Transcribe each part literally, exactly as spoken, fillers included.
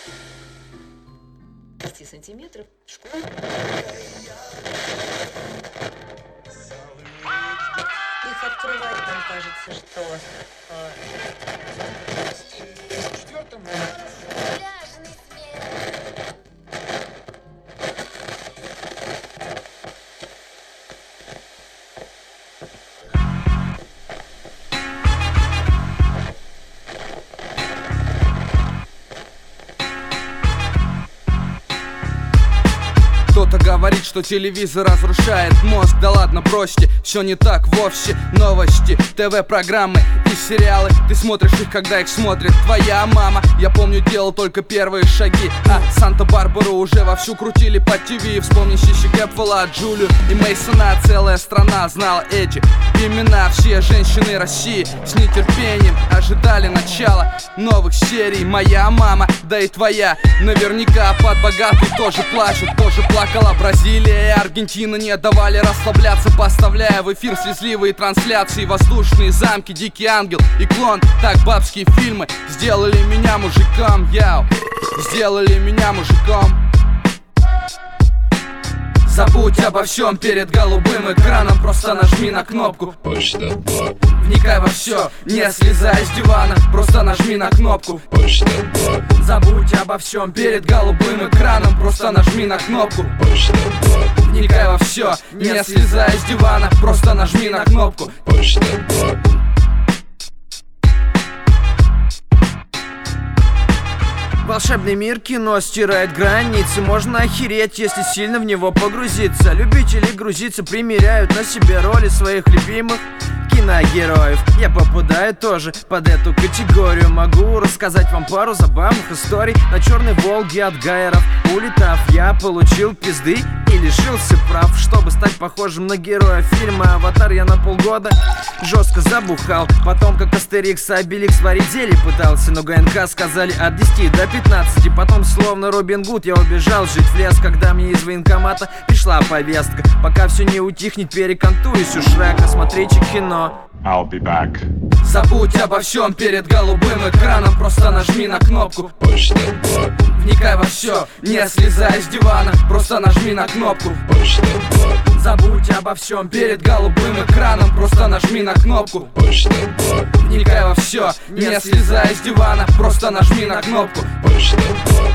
десять сантиметров. Школа. Их открывать, нам кажется, что в четвертом пляжный смех. Кто-то говорит, что телевизор разрушает мозг. Да ладно, бросьте, все не так вовсе. Новости, ТВ-программы и сериалы. Ты смотришь их, когда их смотрит твоя мама. Я помню, делал только первые шаги, а Санта-Барбару уже вовсю крутили по ТВ. Вспомни Сиси Кэпфелла, Джулию и Мейсона. Целая страна знала эти имена. Все женщины России с нетерпением ожидали начала новых серий. Моя мама, да и твоя, наверняка под богатый тоже плачут, тоже плачут. Бразилия и Аргентина не давали расслабляться, поставляя в эфир слезливые трансляции. Воздушные замки, Дикий ангел и клон. Так бабские фильмы сделали меня мужиком, яу, сделали меня мужиком. Забудь обо всем перед голубым экраном, просто нажми на кнопку. Почта два. Вникай во все, не слезай с дивана, просто нажми на кнопку. Почта два. Забудь обо всем перед голубым экраном, просто нажми на кнопку. Почта два. Вникай во все, не слезай с дивана, просто нажми на кнопку. Почта два. Волшебный мир кино стирает границы. Можно охереть, если сильно в него погрузиться. Любители грузиться примеряют на себе роли своих любимых киногероев. Я попадаю тоже под эту категорию. Могу рассказать вам пару забавных историй. На черной Волге от гайеров улетав, я получил пизды и лишился прав. Чтобы стать похожим на героя фильма «Аватар», я на полгода жестко забухал. Потом, как Астерикс и Обеликс, варить зелье пытался, но ГНК сказали от десяти до пятнадцати. Потом, словно Робин Гуд, я убежал жить в лес, когда мне из военкомата пришла повестка. Пока все не утихнет, перекантуюсь у Шрека. Смотрите кино. I'll be back. Забудь обо всем перед голубым экраном, просто нажми на кнопку. Почта два. Вникай во все, не слезай с дивана, просто нажми на кнопку. Почта два. Забудь обо всем перед голубым экраном, просто нажми на кнопку. Почта два. Вникай во все, не слезай с дивана, просто нажми на кнопку. Почта два.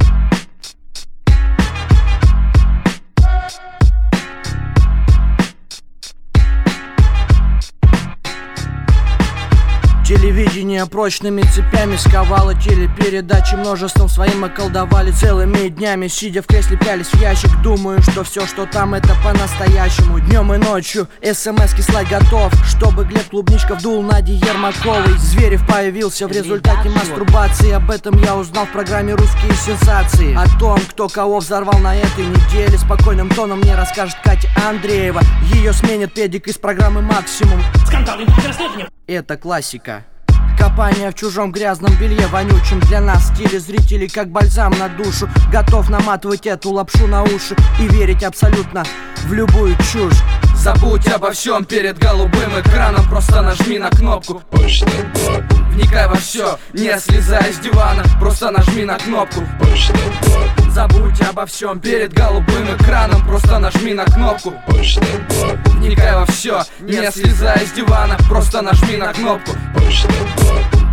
Телевидение прочными цепями сковало телепередачи, множеством своим околдовали. Целыми днями, сидя в кресле, пялись в ящик. Думаю, что все, что там, это по-настоящему. Днем и ночью смс-ки слать готов, чтобы Глеб Клубничков дул Наде Ермаковой. Зверев появился в результате мастурбации. Об этом я узнал в программе «Русские сенсации». О том, кто кого взорвал на этой неделе, спокойным тоном мне расскажет Катя Андреева. Ее сменит педик из программы «Максимум». Это классика. Копание в чужом грязном белье вонючем. Для нас телезрителей как бальзам на душу. Готов наматывать эту лапшу на уши и верить абсолютно в любую чушь. Забудь обо всем перед голубым экраном, просто нажми на кнопку. Почта два. Вникай во все, не слезай с дивана, просто нажми на кнопку. Почта два. Забудь обо всем перед голубым экраном, просто нажми на кнопку. Почта два. Вникай во все, не слезай с дивана, просто нажми на кнопку. Почта два.